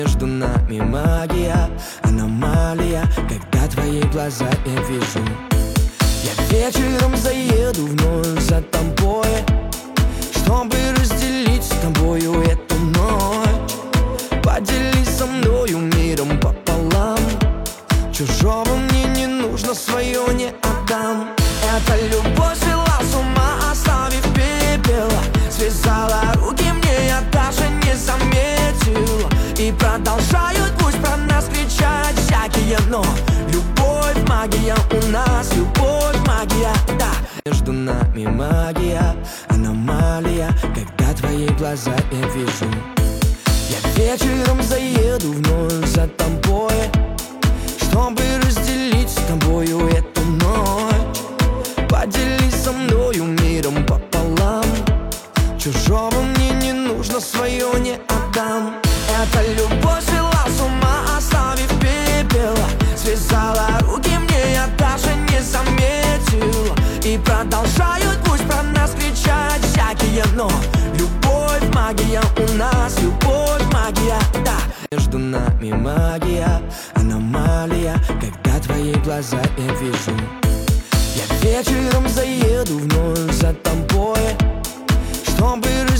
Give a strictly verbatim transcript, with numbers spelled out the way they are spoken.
Между нами магия, аномалия, когда твои глаза я вижу. Я вечером заеду вновь за тобой, чтобы разделить с тобою эту ночь. Поделись со мною миром пополам, чужого мне не нужно, свое не отдам. Эта любовь свела с ума, оставив пепел, связала руки мне, я даже не заметил. И продолжают пусть про нас кричать всякие, но любовь, магия у нас, любовь, магия, да. Между нами магия, аномалия, когда твои глаза я вижу. Я вечером заеду вновь за тобой, чтобы разделить с тобою эту ночь. Поделись со мною миром пополам, чужого мне не нужно, свое не отдам. Эта любовь свела с ума, оставив пепел, связала руки мне, я даже не заметил. И продолжают пусть про нас кричать всякие, но любовь, магия у нас, любовь, магия, да. Между нами магия, аномалия, когда твои глаза я вижу. Я вечером заеду вновь за тобой, чтобы разделить